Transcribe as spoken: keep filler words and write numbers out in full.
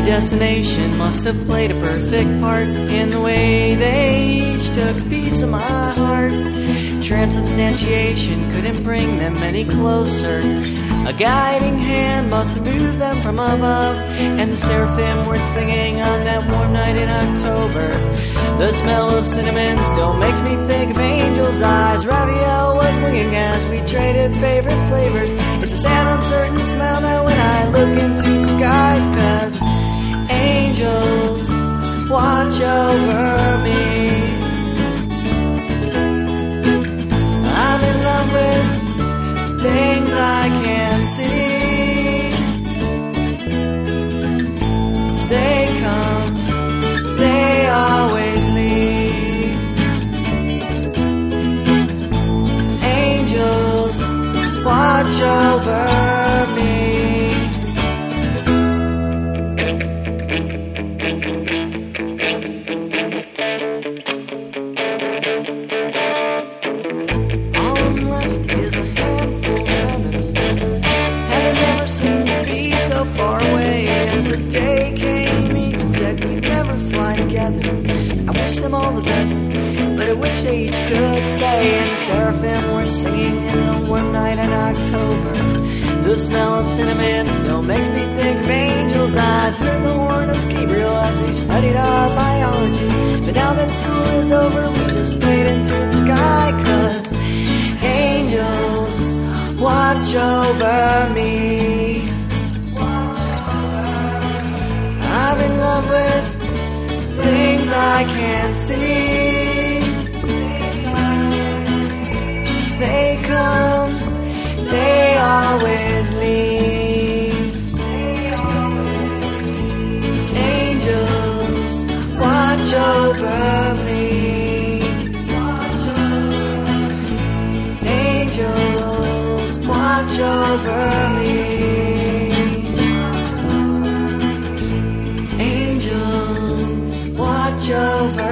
Predestination must have played a perfect part in the way they each took a piece of my heart. Transubstantiation couldn't bring them any closer. A guiding hand must have moved them from above, and the seraphim were singing on that warm night in October. The smell of cinnamon still makes me think of angels' eyes. Raphael was winging as we traded favorite flavors. It's a sad, uncertain smell now when I look into the skies, 'cause angels watch over me. I'm in love with things I can't see. They come, they always leave. Angels watch over me. Far away as the day came, each said we'd never fly together. I wish them all the best, but I wish they each could stay. And the seraphim were singing in a warm night in October. The smell of cinnamon still makes me think of angels' eyes. Heard the horn of Gabriel as we studied our biology. But now that school is over, we just fade into the sky, 'cause angels watch over me. I'm in love with things I can't see. They come, they always leave. Angels watch over me. Angels watch over me. Watch over